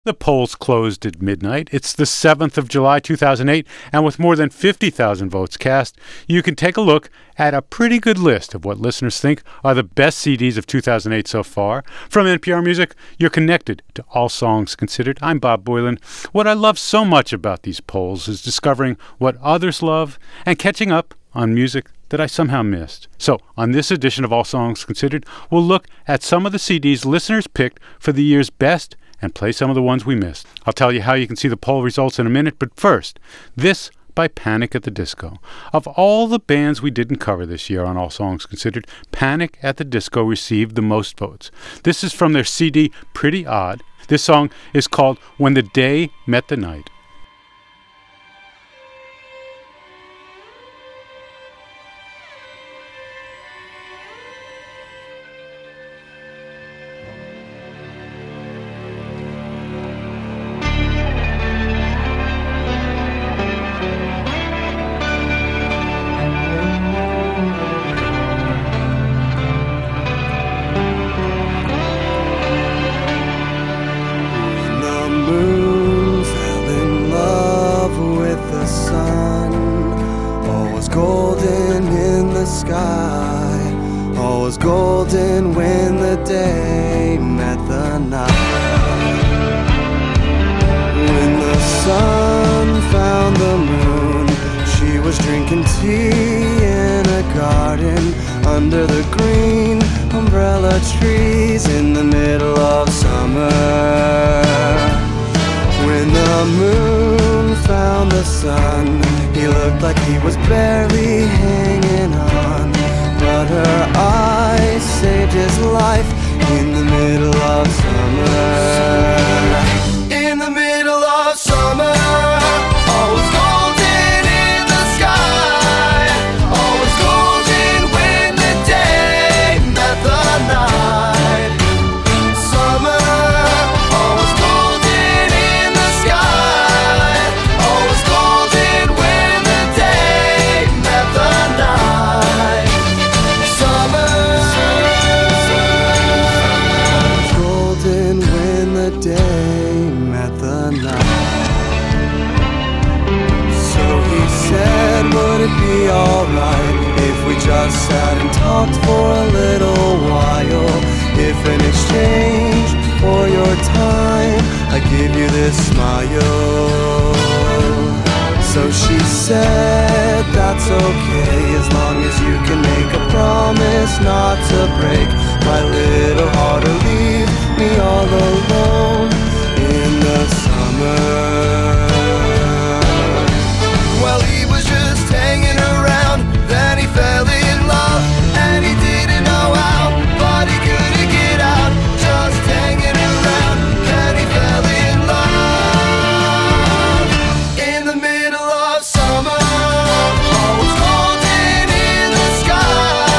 The polls closed at midnight. It's the 7th of July, 2008, and with more than 50,000 votes cast, you can take a look at a pretty good list of what listeners think are the best CDs of 2008 so far. From NPR Music, you're connected to All Songs Considered. I'm Bob Boilen. What I love so much about these polls is discovering what others love and catching up on music that I somehow missed. So, on this edition of All Songs Considered, we'll look at some of the CDs listeners picked for the year's best and play some of the ones we missed. I'll tell you how you can see the poll results in a minute, but first, this by Panic at the Disco. Of all the bands we didn't cover this year on All Songs Considered, Panic at the Disco received the most votes. This is from their CD, Pretty Odd. This song is called When the Day Met the Night.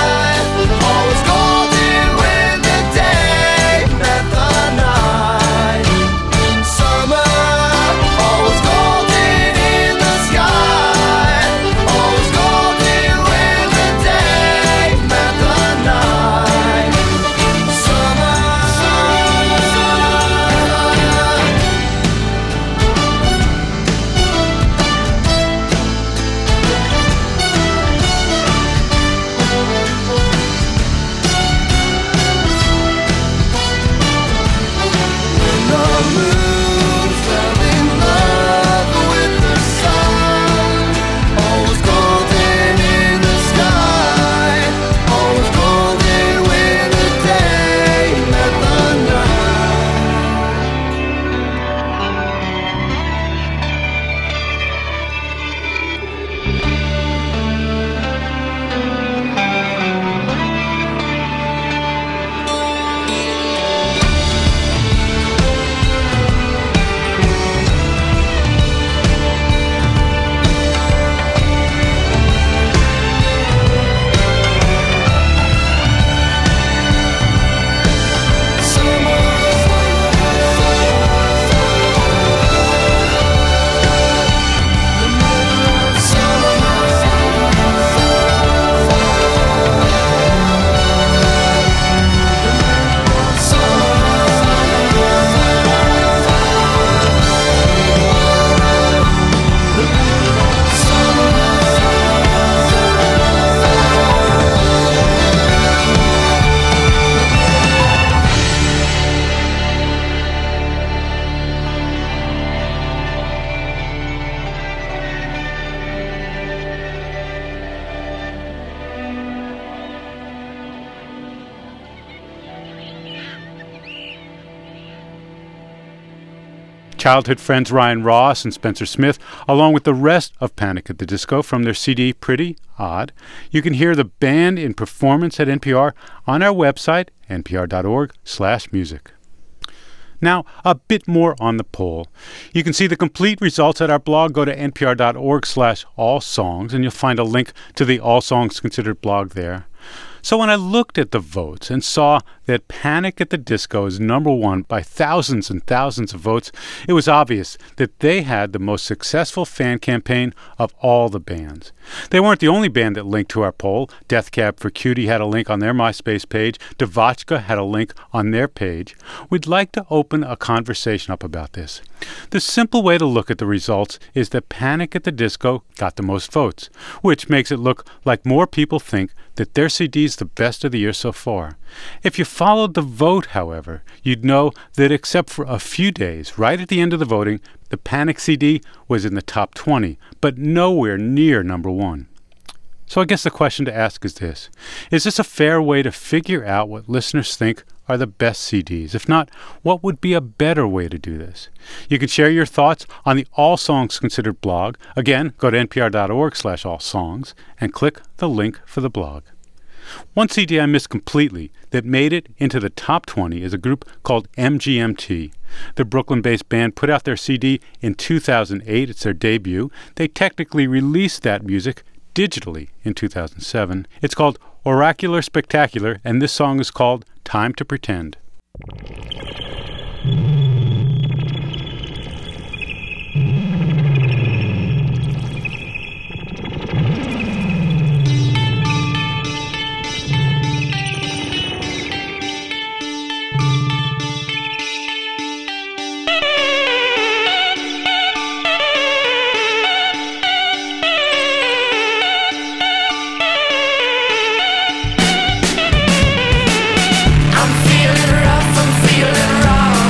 Always golden when the day met the night. Childhood friends Ryan Ross and Spencer Smith, along with the rest of Panic at the Disco from their CD Pretty Odd. You can hear the band in performance at NPR on our website, npr.org/music. Now, a bit more on the poll. You can see the complete results at our blog. Go to npr.org/allsongs, and you'll find a link to the All Songs Considered blog there. So when I looked at the votes and saw that Panic at the Disco is number one by thousands and thousands of votes, it was obvious that they had the most successful fan campaign of all the bands. They weren't the only band that linked to our poll. Death Cab for Cutie had a link on their MySpace page. Devotchka had a link on their page. We'd like to open a conversation up about this. The simple way to look at the results is that Panic at the Disco got the most votes, which makes it look like more people think that their CD is the best of the year so far. If you followed the vote, however, you'd know that except for a few days, right at the end of the voting, the Panic CD was in the top 20, but nowhere near number one. So I guess the question to ask is this: is this a fair way to figure out what listeners think are the best CDs? If not, what would be a better way to do this? You can share your thoughts on the All Songs Considered blog. Again, go to npr.org/allsongs and click the link for the blog. One CD I missed completely that made it into the top 20 is a group called MGMT. The Brooklyn-based band put out their CD in 2008. It's their debut. They technically released that music digitally in 2007. It's called Oracular Spectacular, and this song is called Time to Pretend. I'm feeling rough, I'm feeling wrong.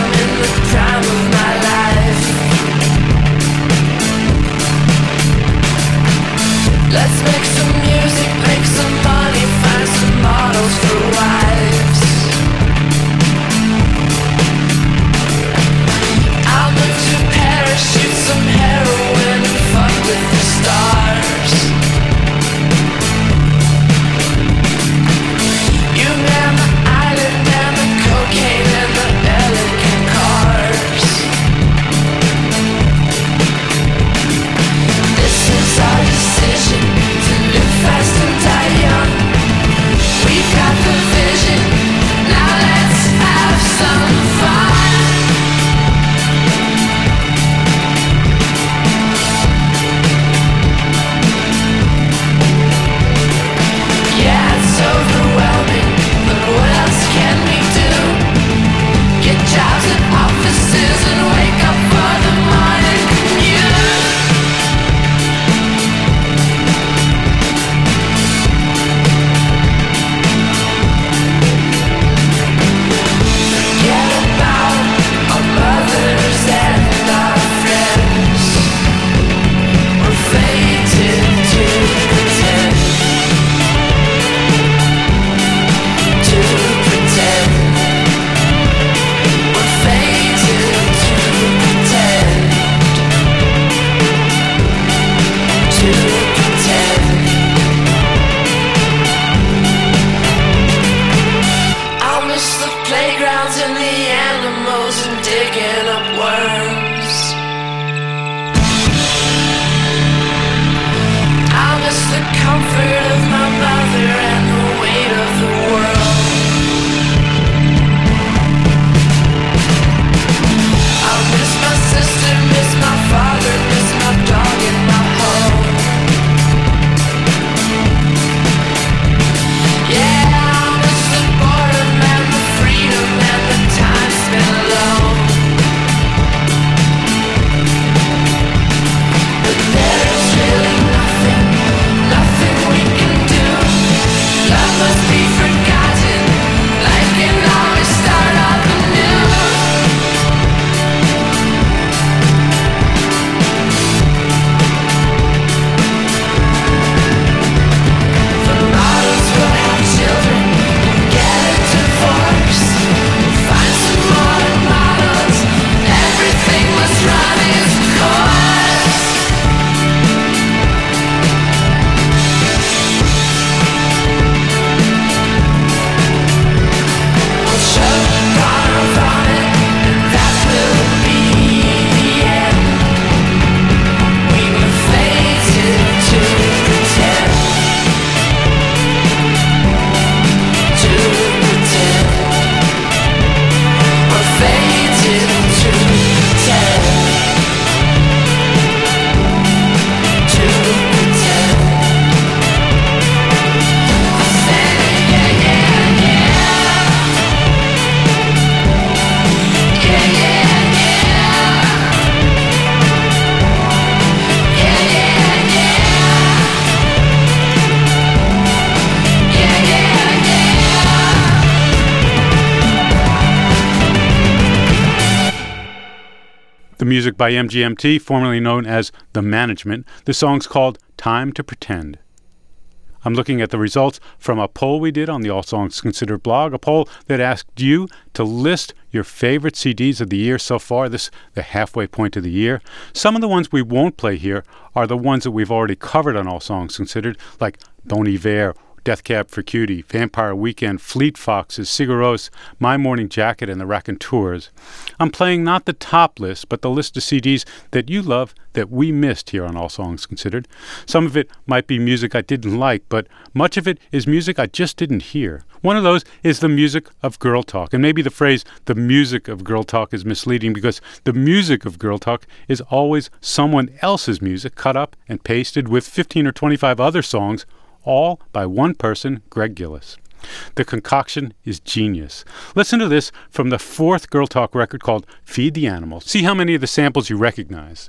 The music by MGMT, formerly known as The Management. The song's called Time to Pretend. I'm looking at the results from a poll we did on the All Songs Considered blog, a poll that asked you to list your favorite CDs of the year so far, the halfway point of the year. Some of the ones we won't play here are the ones that we've already covered on All Songs Considered, like Bon Iver, Death Cab for Cutie, Vampire Weekend, Fleet Foxes, Sigur Rós, My Morning Jacket, and the Raconteurs. I'm playing not the top list, but the list of CDs that you love that we missed here on All Songs Considered. Some of it might be music I didn't like, but much of it is music I just didn't hear. One of those is the music of Girl Talk. And maybe the phrase, the music of Girl Talk, is misleading because the music of Girl Talk is always someone else's music cut up and pasted with 15 or 25 other songs, all by one person, Greg Gillis. The concoction is genius. Listen to this from the fourth Girl Talk record called Feed the Animals. See how many of the samples you recognize.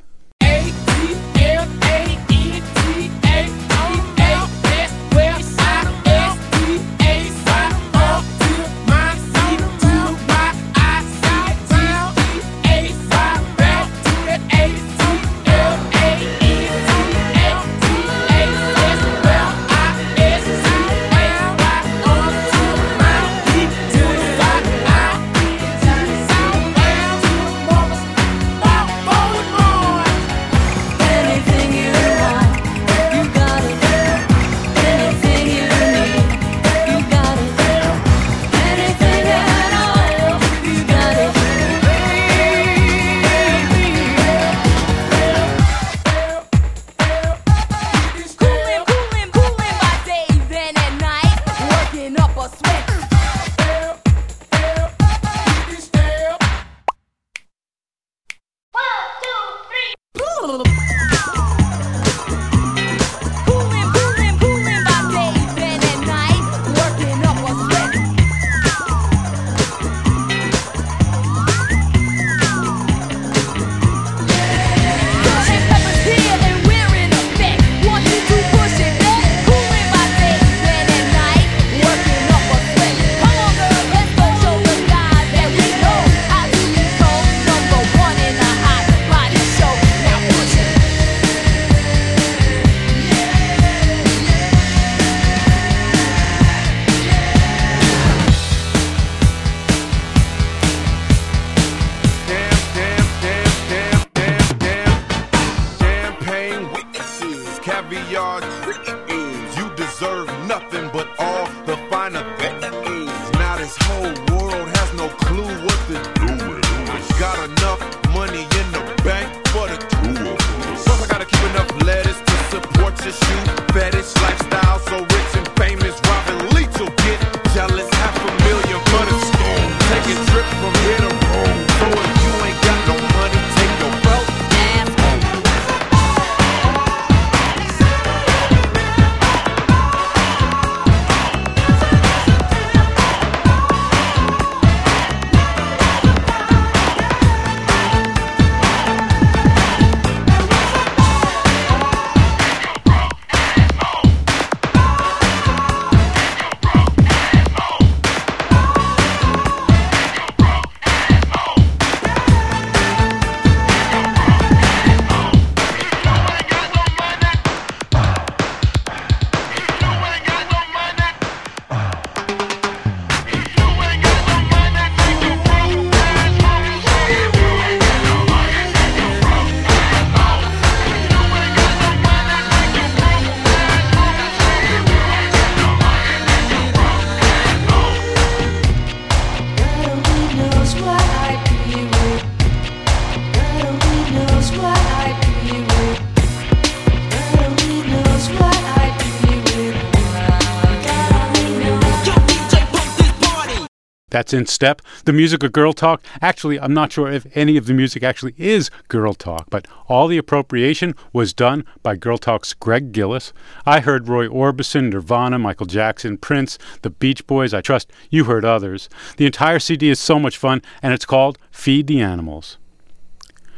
That's In Step, the music of Girl Talk. Actually, I'm not sure if any of the music actually is Girl Talk, but all the appropriation was done by Girl Talk's Greg Gillis. I heard Roy Orbison, Nirvana, Michael Jackson, Prince, the Beach Boys. I trust you heard others. The entire CD is so much fun, and it's called Feed the Animals.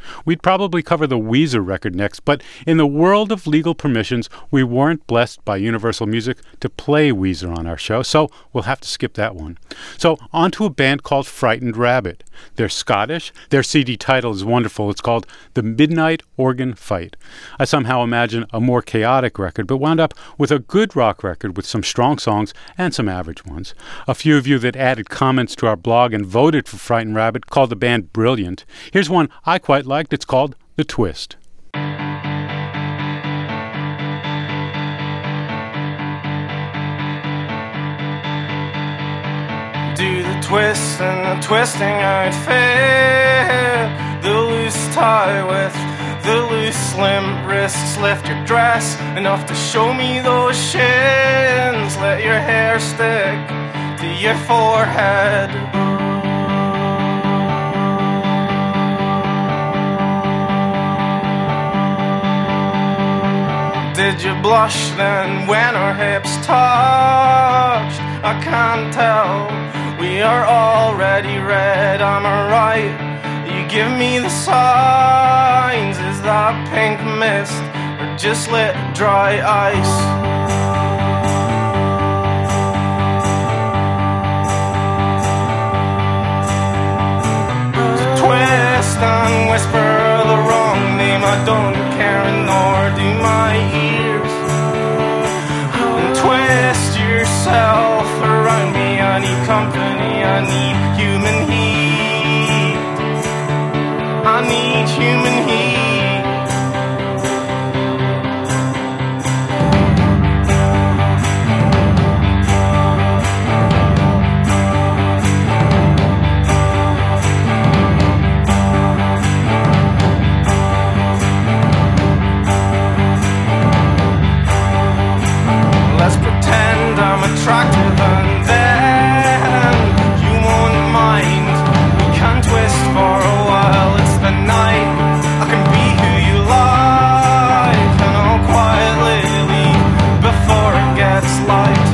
We'd probably cover the Weezer record next, but in the world of legal permissions, we weren't blessed by Universal Music to play Weezer on our show, so we'll have to skip that one. So on to a band called Frightened Rabbit. They're Scottish. Their CD title is wonderful. It's called The Midnight Organ Fight. I somehow imagine a more chaotic record, but wound up with a good rock record with some strong songs and some average ones. A few of you that added comments to our blog and voted for Frightened Rabbit called the band brilliant. Here's one I quite liked. It's called The Twist. Do the twist and the twisting outfit, the loose tie with the loose slim wrists. Lift your dress enough to show me those shins. Let your hair stick to your forehead. Did you blush then when our hips touched? I can't tell, we are already red, am I right? You give me the signs, is that pink mist or just lit dry ice? Twist and whisper the wrong name, I don't care nor do my ears. And twist yourself around me, I need company, I need human heat. I need human heat. Let's pretend I'm attractive and then you won't mind. We can twist for a while, it's the night. I can be who you like, and I'll quietly leave before it gets light.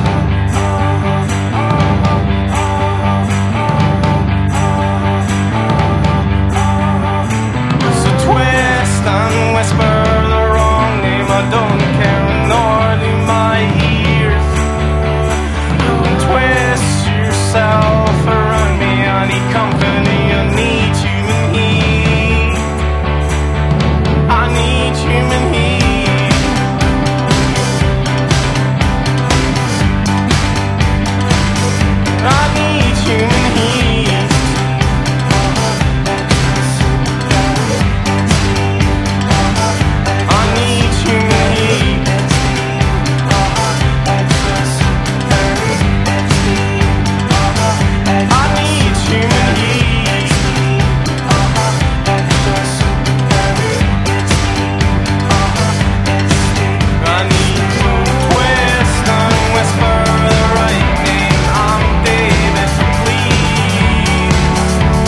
So twist and whisper the wrong name, I don't care nor do my ears. And twist yourself around me, I need company, I need human heat. I need human heat. I need human heat. I need human heat. I need human heat. I need to twist and whisper the right name. I'm David, please.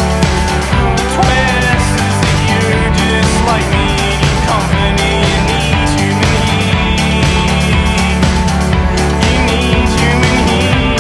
Twist is that you're just like me. Need company, you need human heat. You need human heat.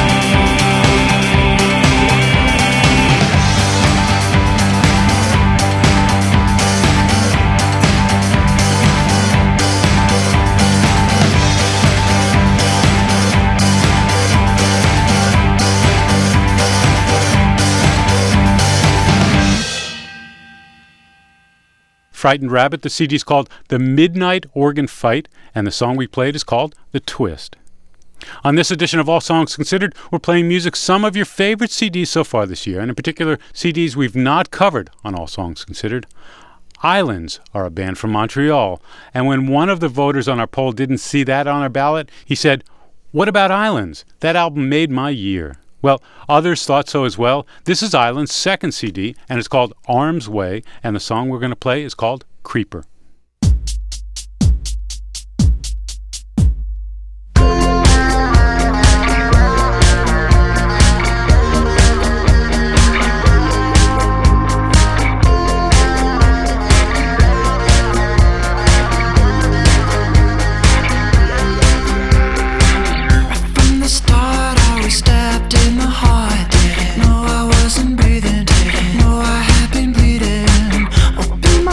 Frightened Rabbit, the CD is called The Midnight Organ Fight, and the song we played is called The Twist. On this edition of All Songs Considered, we're playing music some of your favorite CDs so far this year, and in particular, CDs we've not covered on All Songs Considered. Islands are a band from Montreal, and when one of the voters on our poll didn't see that on our ballot, he said, "What about Islands? That album made my year." Well, others thought so as well. This is Island's second CD, and it's called Arms Way, and the song we're going to play is called Creeper. From the start, I was stabbed in the heart. No, I wasn't breathing. No, I have been bleeding. Open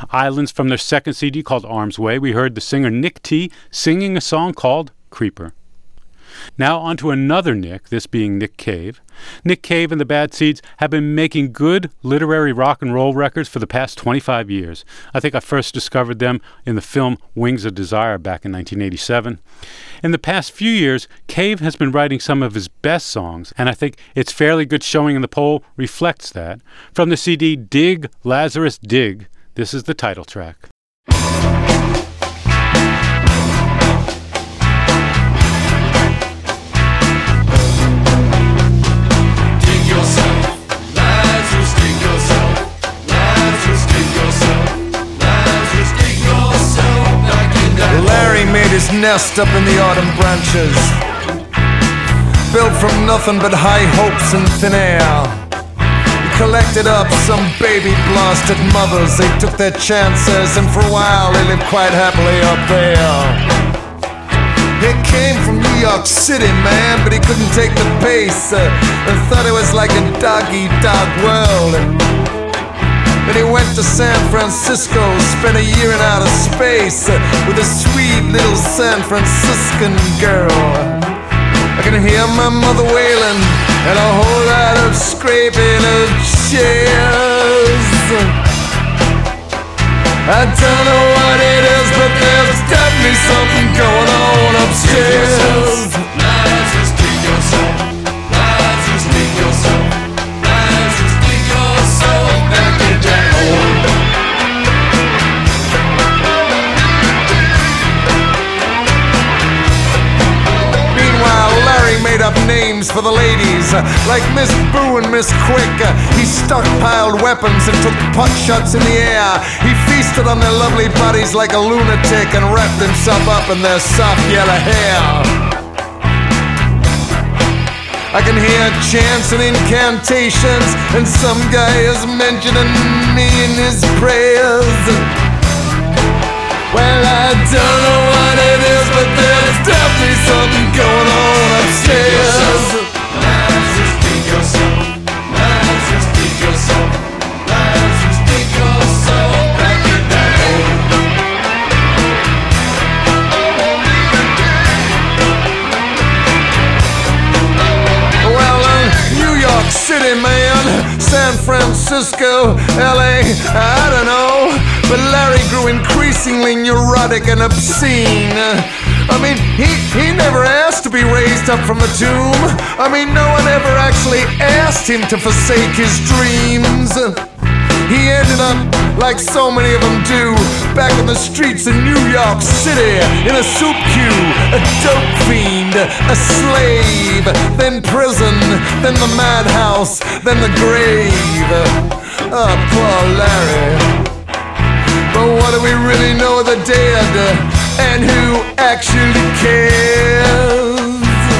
Islands from their second CD called Arm's Way. We heard the singer Nick T singing a song called Creeper. Now on to another Nick, this being Nick Cave. Nick Cave and the Bad Seeds have been making good literary rock and roll records for the past 25 years. I think I first discovered them in the film Wings of Desire back in 1987. In the past few years, Cave has been writing some of his best songs, and I think its fairly good showing in the poll reflects that. From the CD Dig, Lazarus, Dig, this is the title track. Larry made his nest up in the autumn branches, built from nothing but high hopes and thin air. He collected up some baby blasted mothers. They took their chances, and for a while they lived quite happily up there. He came from New York City, man, but he couldn't take the pace, and thought it was like a dog-eat-dog world. Then he went to San Francisco, spent a year in outer space with a sweet little San Franciscan girl. I can hear my mother wailing and a whole lot of scraping of chairs. I don't know what it is, but there's definitely something going on upstairs. Lazarus, dig yourself. Lazarus, dig yourself. Lazarus, dig yourself back in that hole. Meanwhile, Larry made up names for the ladies, like Miss Boo and Miss Quick. He stockpiled weapons and took pot shots in the air. He feasted on their lovely bodies like a lunatic and wrapped himself up in their soft yellow hair. I can hear chants and incantations, and some guy is mentioning me in his prayers. Well, I don't know what it is, but there's definitely something going on upstairs. Lazarus, dig yourself. Lazarus, dig yourself. Lazarus, dig yourself back in that hole. Well, New York City, man, San Francisco, LA, I don't know. But Larry grew increasingly neurotic and obscene. I mean, he never asked to be raised up from the tomb. I mean, no one ever actually asked him to forsake his dreams. He ended up, like so many of them do, back in the streets of New York City, in a soup queue, a dope fiend, a slave, then prison, then the madhouse, then the grave. Oh, poor Larry. But what do we really know of the dead, and who actually cares?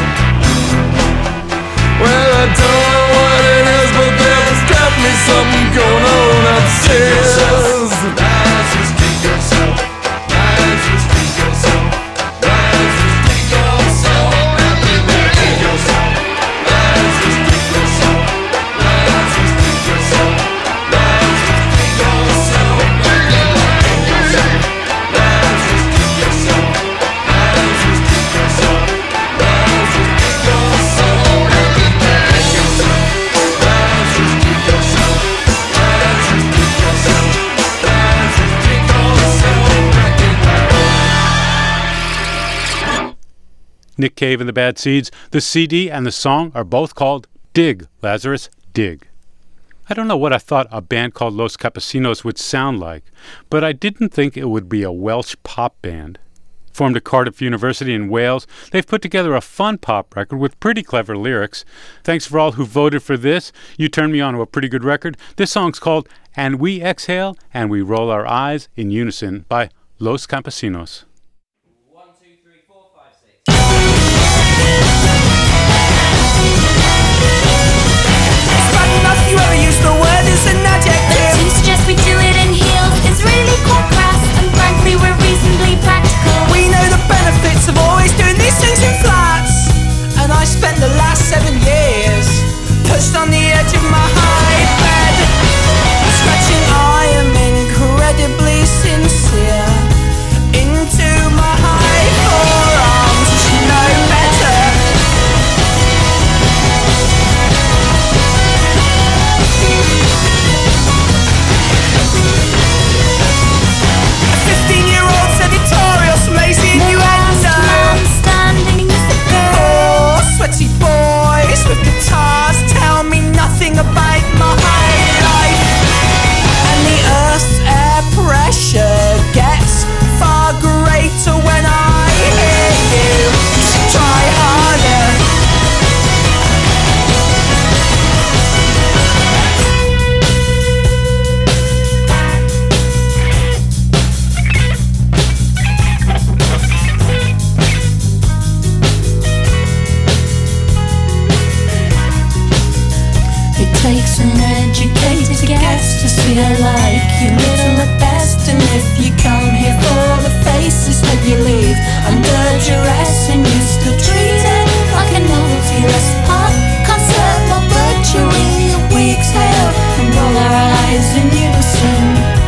Well, I don't know what it is, but there's definitely something going on upstairs. Lazarus, dig yourself. Lazarus, dig yourself. Lazarus, dig yourself. Dig yourself. Lazarus, dig yourself. Lazarus, dig yourself. Lazarus, dig yourself. Nick Cave and the Bad Seeds. The CD and the song are both called Dig, Lazarus, Dig. I don't know what I thought a band called Los Campesinos would sound like, but I didn't think it would be a Welsh pop band. Formed at Cardiff University in Wales, they've put together a fun pop record with pretty clever lyrics. Thanks for all who voted for this. You turned me on to a pretty good record. This song's called And We Exhale and We Roll Our Eyes in Unison by Los Campesinos. If you ever use the word as an adjective, you suggest we do it in heels. It's really quite crass, and frankly we're reasonably practical. we know the benefits of always doing these things in flats. And I spent the last 7 years pushed on the edge of my high bed, scratching I am incredibly you like you little at best. And if you come here for the faces, hope you leave under duress. And you still treat it like a novelty, less pop concert, more butchery. And we exhale and roll our eyes in unison.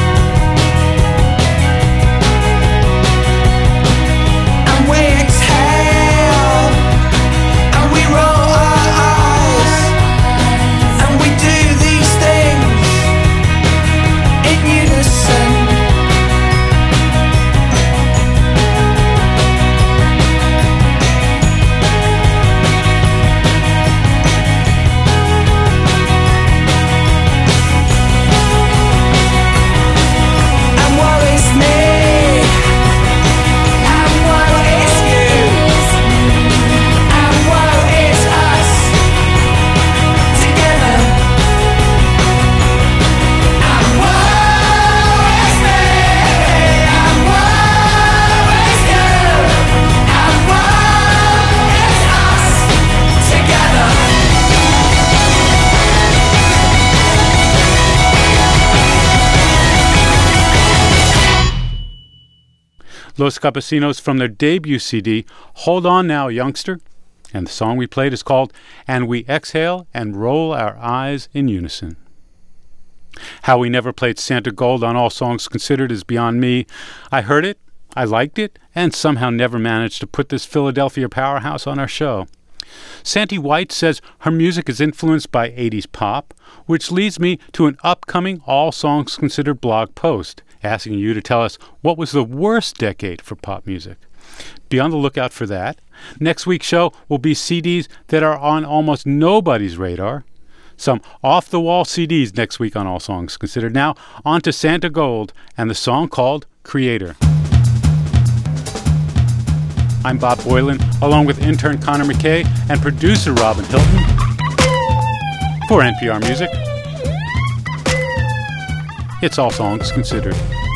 We exhale and we roll our eyes, and we do these things in unison. And worries me. Los Campesinos from their debut CD, Hold On Now, Youngster. And the song we played is called And We Exhale and Roll Our Eyes in Unison. How we never played Santa Gold on All Songs Considered is beyond me. I heard it, I liked it, and somehow never managed to put this Philadelphia powerhouse on our show. Santi White says her music is influenced by 80s pop, which leads me to an upcoming All Songs Considered blog post, asking you to tell us what was the worst decade for pop music. Be on the lookout for that. Next week's show will be CDs that are on almost nobody's radar. Some off-the-wall CDs next week on All Songs Considered. Now, on to Santa Gold and the song called Creator. I'm Bob Boylan, along with intern Connor McKay and producer Robin Hilton for NPR Music. It's All Songs Considered.